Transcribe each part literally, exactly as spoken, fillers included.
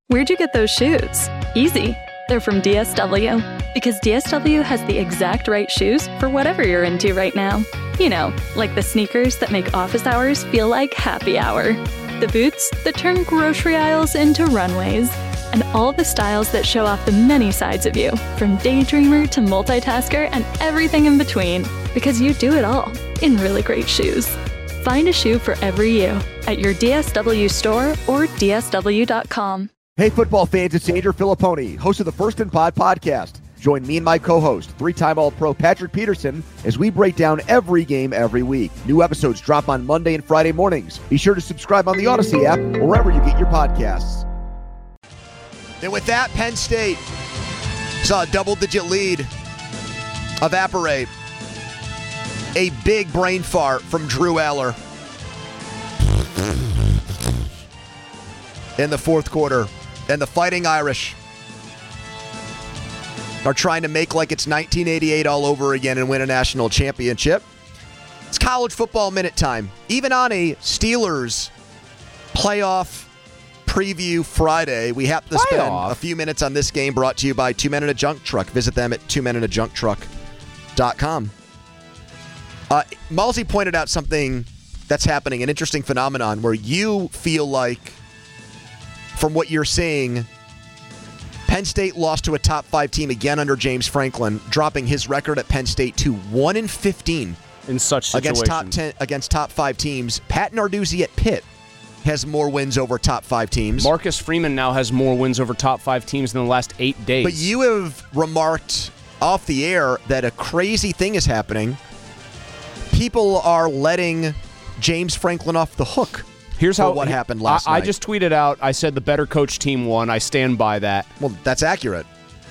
Where'd you get those shoes? Easy. They're from D S W. Because D S W has the exact right shoes for whatever you're into right now. You know, like the sneakers that make office hours feel like happy hour. The boots that turn grocery aisles into runways. And all the styles that show off the many sides of you, from daydreamer to multitasker and everything in between. Because you do it all in really great shoes. Find a shoe for every you at your D S W store or D S W dot com. Hey, football fans, it's Andrew Filipponi, host of the First and Pod podcast. Join me and my co-host, three-time All-Pro Patrick Peterson, as we break down every game every week. New episodes drop on Monday and Friday mornings. Be sure to subscribe on the Odyssey app or wherever you get your podcasts. And with that, Penn State saw a double-digit lead evaporate. A big brain fart from Drew Allar in the fourth quarter. And the Fighting Irish are trying to make like it's nineteen eighty-eight all over again and win a national championship. It's college football minute time. Even on a Steelers playoff preview Friday, we have to spend Playoff. a few minutes on this game, brought to you by Two Men in a Junk Truck. Visit them at two men in a junk truck dot com. Uh, Malsey pointed out something that's happening, an interesting phenomenon where you feel like, from what you're seeing, Penn State lost to a top five team again under James Franklin, dropping his record at Penn State to one and fifteen in such situations. against top ten against top five teams. Pat Narduzzi at Pitt has more wins over top five teams. Marcus Freeman now has more wins over top five teams in the last eight days. But you have remarked off the air that a crazy thing is happening. People are letting James Franklin off the hook. Here's for how what happened last I, night. I just tweeted out, I said the better coach team won. I stand by that. Well, that's accurate.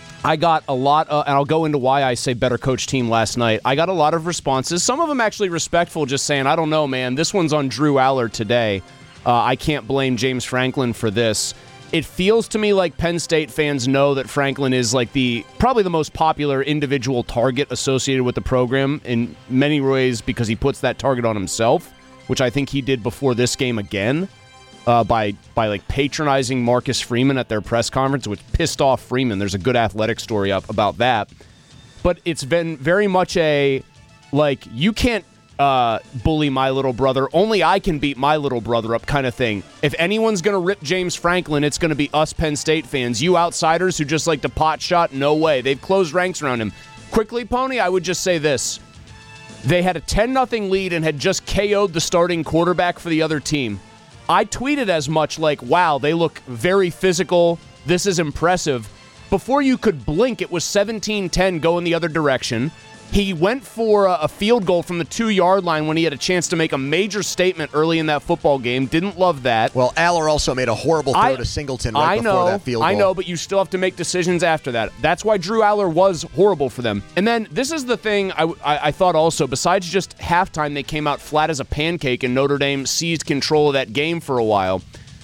I got a lot, uh, and I'll go into why I say better coach team last night. I got a lot of responses. Some of them actually respectful, just saying, I don't know, man. This one's on Drew Allar today. Uh, I can't blame James Franklin for this. It feels to me like Penn State fans know that Franklin is like the probably the most popular individual target associated with the program in many ways because he puts that target on himself, which I think he did before this game again, uh, by by like patronizing Marcus Freeman at their press conference, which pissed off Freeman. There's a good athletic story up about that. But it's been very much a, like, you can't uh, bully my little brother. Only I can beat my little brother up kind of thing. If anyone's going to rip James Franklin, it's going to be us Penn State fans. You outsiders who just like to pot shot, no way. They've closed ranks around him. Quickly, Pony, I would just say this. They had a ten nothing lead and had just K O'd the starting quarterback for the other team. I tweeted as much like, wow, they look very physical. This is impressive. Before you could blink, it was seventeen ten going the other direction. He went for a field goal from the two-yard line when he had a chance to make a major statement early in that football game. Didn't love that. Well, Allar also made a horrible throw I, to Singleton right I know, before that field goal. I know, but you still have to make decisions after that. That's why Drew Allar was horrible for them. And then this is the thing I, I, I thought also, besides just halftime, they came out flat as a pancake and Notre Dame seized control of that game for a while.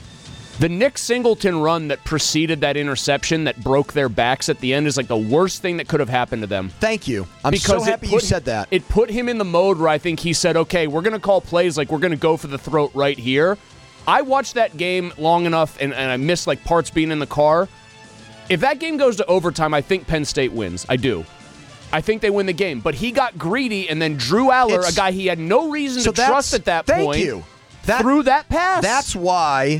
The Nick Singleton run that preceded that interception that broke their backs at the end is like the worst thing that could have happened to them. Thank you. I'm because so happy put, you said that. It put him in the mode where I think he said, okay, we're going to call plays like we're going to go for the throat right here. I watched that game long enough, and, and I missed like parts being in the car. If that game goes to overtime, I think Penn State wins. I do. I think they win the game. But he got greedy, and then Drew Allar, It's, a guy he had no reason so to trust at that thank point, you. That, threw that pass. That's why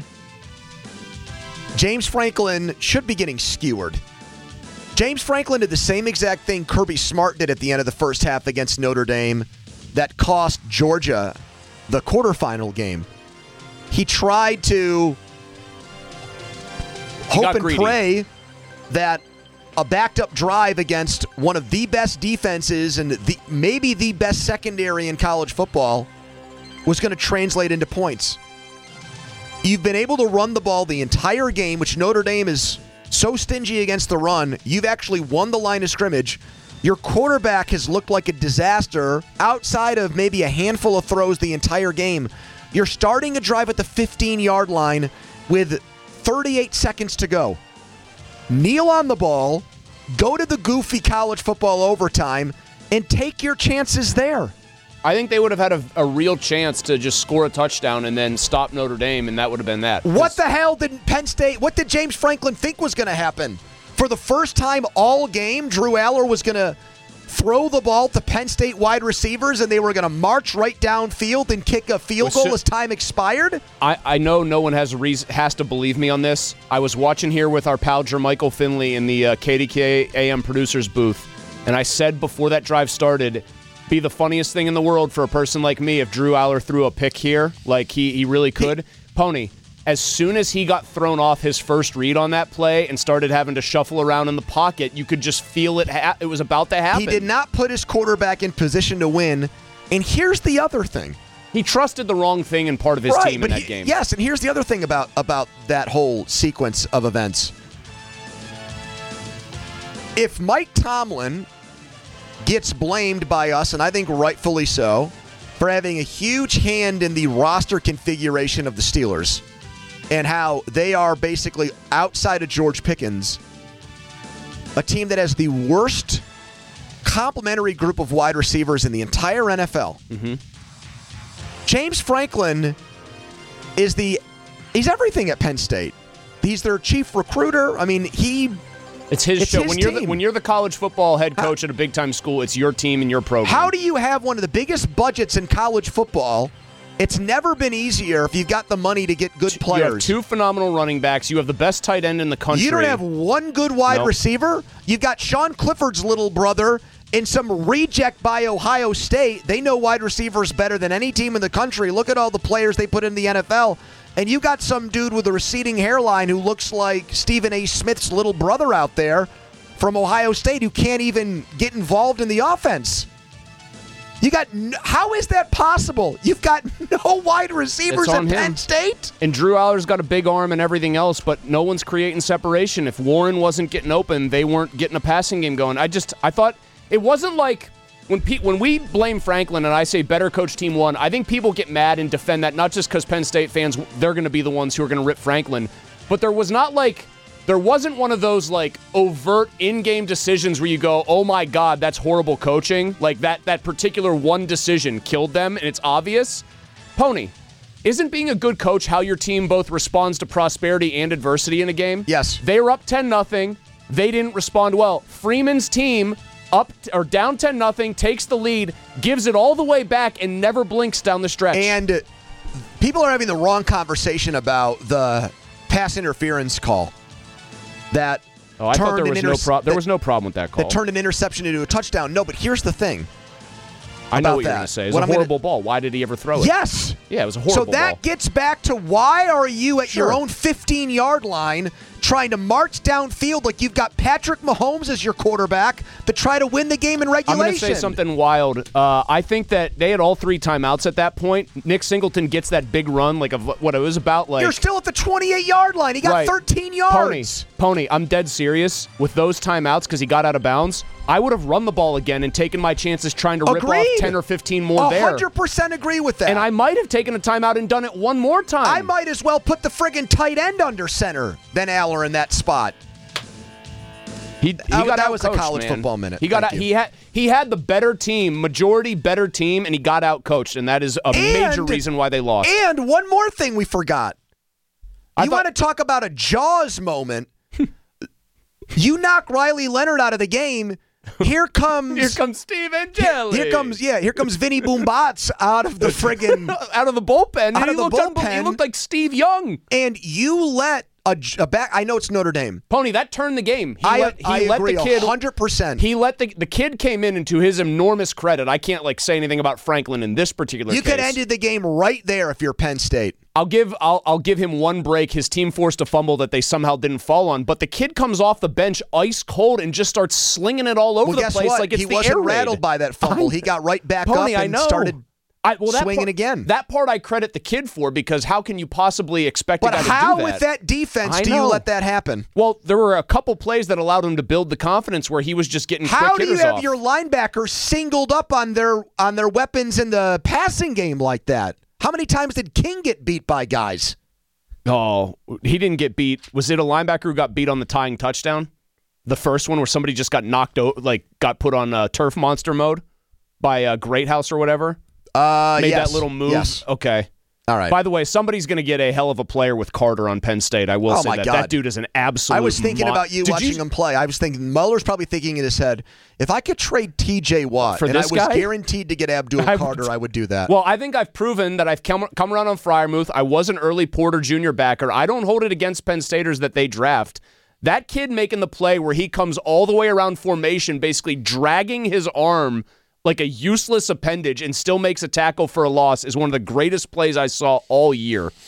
James Franklin should be getting skewered. James Franklin did the same exact thing Kirby Smart did at the end of the first half against Notre Dame that cost Georgia the quarterfinal game. He tried to He hope and greedy. pray that a backed-up drive against one of the best defenses and the, maybe the best secondary in college football was going to translate into points. You've been able to run the ball the entire game, which Notre Dame is so stingy against the run. You've actually won the line of scrimmage. Your quarterback has looked like a disaster outside of maybe a handful of throws the entire game. You're starting a drive at the fifteen-yard line with thirty-eight seconds to go. Kneel on the ball, go to the goofy college football overtime, and take your chances there. I think they would have had a, a real chance to just score a touchdown and then stop Notre Dame, and that would have been that. What the hell did Penn State, what did James Franklin think was going to happen? For the first time all game, Drew Aller was going to throw the ball to Penn State wide receivers, and they were going to march right downfield and kick a field goal so, as time expired? I, I know no one has a reason, has to believe me on this. I was watching here with our pal Jermichael Finley in the uh, K D K A M producers booth, and I said before that drive started, be the funniest thing in the world for a person like me if Drew Aller threw a pick here, like he, he really could. He, Pony, as soon as he got thrown off his first read on that play and started having to shuffle around in the pocket, you could just feel it. Ha- it was about to happen. He did not put his quarterback in position to win. And here's the other thing. He trusted the wrong thing in part of his right, team in that he, game. Yes, and here's the other thing about, about that whole sequence of events. If Mike Tomlin gets blamed by us, and I think rightfully so, for having a huge hand in the roster configuration of the Steelers, and how they are basically outside of George Pickens, a team that has the worst complementary group of wide receivers in the entire N F L. Mm-hmm. James Franklin is the he's everything at Penn State. He's their chief recruiter. I mean, he it's his it's show. His when you're team. the, when you're the college football head coach how, at a big time school, it's your team and your program. How do you have one of the biggest budgets in college football? It's never been easier if you've got the money to get good players. You have two phenomenal running backs. You have the best tight end in the country. You don't have one good wide nope. receiver. You've got Sean Clifford's little brother and some reject by Ohio State. They know wide receivers better than any team in the country. Look at all the players they put in the N F L. And you got some dude with a receding hairline who looks like Stephen A. Smith's little brother out there from Ohio State who can't even get involved in the offense. You got no, how is that possible? You've got no wide receivers at Penn him. State. And Drew Aller's got a big arm and everything else, but no one's creating separation. If Warren wasn't getting open, they weren't getting a passing game going. I just I thought it wasn't like when Pete, when we blame Franklin and I say better coach team won, I think people get mad and defend that not just because Penn State fans, they're going to be the ones who are going to rip Franklin, but there was not like There wasn't one of those, like, overt in-game decisions where you go, oh, my God, that's horrible coaching. Like, that that particular one decision killed them, and it's obvious. Pony, isn't being a good coach how your team both responds to prosperity and adversity in a game? Yes. They were up ten nothing. They didn't respond well. Freeman's team, up or down ten nothing, takes the lead, gives it all the way back, and never blinks down the stretch. And uh, people are having the wrong conversation about the pass interference call. That oh, I thought there was, inter- no pro- there was no problem with that call. That turned an interception into a touchdown. No, but here's the thing. I know what you're going to say. It was what a horrible gonna, ball. Why did he ever throw it? Yes. Yeah, it was a horrible ball. So that ball. gets back to why are you at sure. your own fifteen-yard line trying to march downfield like you've got Patrick Mahomes as your quarterback to try to win the game in regulation? I'm going to say something wild. Uh, I think that they had all three timeouts at that point. Nick Singleton gets that big run, like of what it was about. Like You're still at the twenty-eight-yard line. He got right. thirteen yards. Pony, Pony, I'm dead serious. With those timeouts, because he got out of bounds, I would have run the ball again and taken my chances trying to Agreed. rip off ten or fifteen more one there. one hundred percent agree with that. And I might have taken a timeout and done it one more time. I might as well put the friggin' tight end under center than Aller in that spot. He, he uh, got that out was coached, a college man. football minute. He got Thank out, you. he had he had the better team, majority better team, and he got out coached, and that is a and, major reason why they lost. And one more thing we forgot. I you thought, want to talk about a Jaws moment? You knock Riley Leonard out of the game. Here comes here comes Steve Angeli. Here, here comes yeah. Here comes Vinny Boombots out of the friggin' out of the bullpen. Out he of the looked bullpen. unbe- He looked like Steve Young. And you let a, a back. I know it's Notre Dame. Pony, that turned the game. He I, let, he I let agree, the kid. one hundred percent. He let the the kid came in, and to his enormous credit, I can't like say anything about Franklin in this particular You case. could have ended the game right there if you're Penn State. I'll give I'll I'll give him one break. His team forced a fumble that they somehow didn't fall on, but the kid comes off the bench ice cold and just starts slinging it all over well, the guess place what? like it's he the wasn't air raid. rattled by that fumble. I, he got right back Pony, up I and know. started I, well, that swinging part, again. That part I credit the kid for, because how can you possibly expect but a guy to how do that? with that defense I do know. you let that happen? Well, there were a couple plays that allowed him to build the confidence where he was just getting How quick do you hitters have off. your linebackers singled up on their on their weapons in the passing game like that? How many times did King get beat by guys? Oh, he didn't get beat. Was it a linebacker who got beat on the tying touchdown? The first one where somebody just got knocked out, like got put on uh, turf monster mode by uh, Great House or whatever? Uh, Made yes. that little move? Yes. Okay. All right. By the way, somebody's going to get a hell of a player with Carter on Penn State. I will Oh, say my that. God. That dude is an absolute I was thinking mo- about you Did watching him play. I was thinking Muller's probably thinking in his head, if I could trade T J Watt For and this I was guy? guaranteed to get Abdul I would- Carter, I would do that. Well, I think I've proven that I've come, come around on Freiermuth. I was an early Porter Junior backer. I don't hold it against Penn Staters that they draft. That kid making the play where he comes all the way around formation, basically dragging his arm like a useless appendage and still makes a tackle for a loss is one of the greatest plays I saw all year.